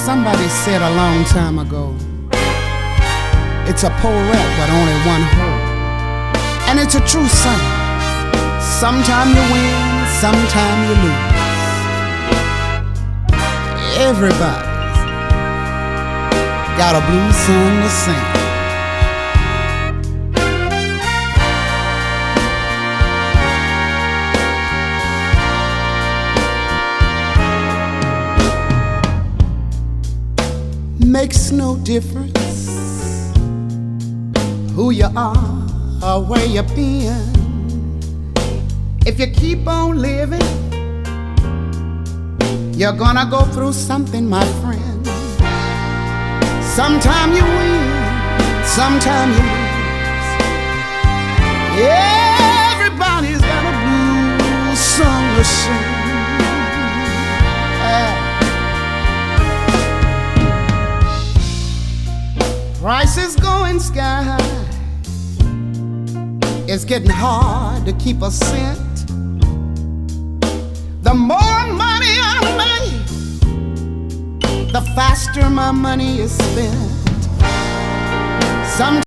Somebody said a long time ago, it's a poet with only one hope. And it's a true saying. Sometime you win, sometime you lose. Everybody's got a blues song to sing. Makes no difference who you are or where you've been. If you keep on living, you're gonna go through something, my friend. Sometime you win, sometime you lose. Everybody's got a blues song to sing. Prices going sky high. It's getting hard to keep a cent. The more money I make, the faster my money is spent. Sometimes